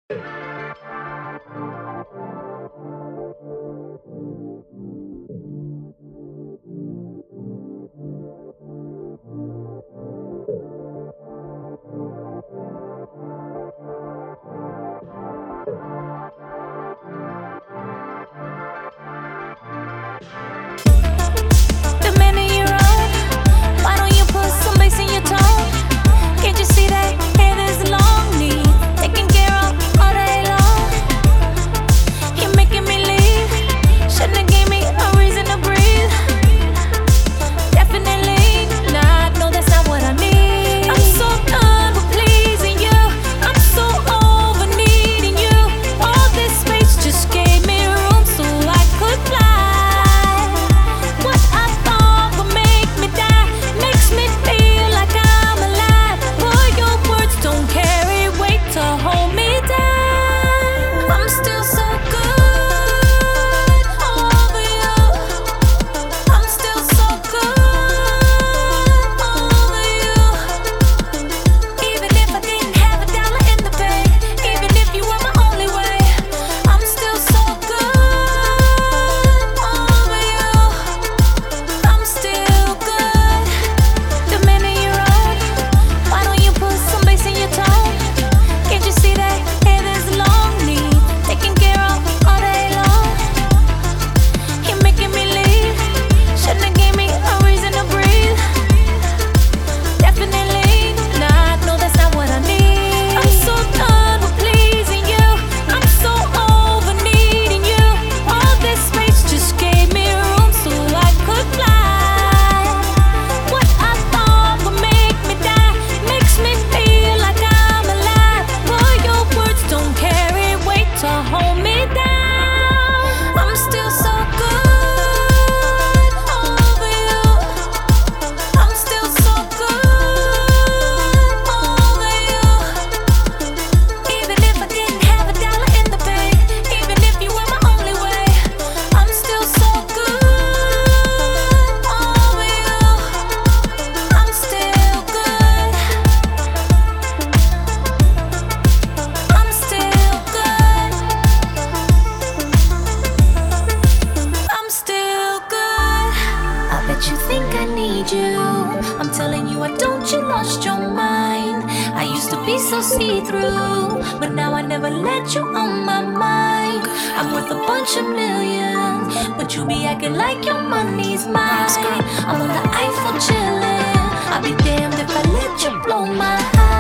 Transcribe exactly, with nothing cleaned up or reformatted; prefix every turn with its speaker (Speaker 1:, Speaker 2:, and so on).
Speaker 1: The minute you're on, why don't you put some bass in your tone? Can't you see that hair is long? Need taking care of all day long. You're making me leave. Shouldn't have gave me a reason to breathe. Definitely not. No, that's not what I need. I'm so done with pleasing you. I'm so over needing you. All this space just gave me room so I could fly. What I thought would make me die makes me feel like I'm alive. Boy, your words don't carry weight to hold me down. I'm still so good over you. I'm still so good over you. Even if I didn't have a dollar in the bank, even if you were my only way, I'm still so good over you. I'm still good. The minute you're on, why don't you put some bass in your tone? Can't you see that hair is long? Need taking care of all day long. You're making me leave. Shouldn't have gave me a reason to breathe. Definitely not. No, that's not what I need. I'm so done with pleasing you. I'm so over needing you. All this space just gave me room so I could fly. What I thought would make me die makes me feel like I'm alive. Boy, your words don't carry weight to hold me down. I'm still so good over you. I'm still so good over you. Even if I didn't have a dollar in the bank, even if you were my only way, I'm still so good over you. I'm still good. I'm still good. I'm still good. I bet you think I need you. I'm telling you, I don't. You lost your mind. I used to be so see-through, but now I never let you on my mind. I'm worth a bunch of millions, but you be acting like your money's mine. I'm on the Eiffel chillin'. I'll be damned if I let you blow my high.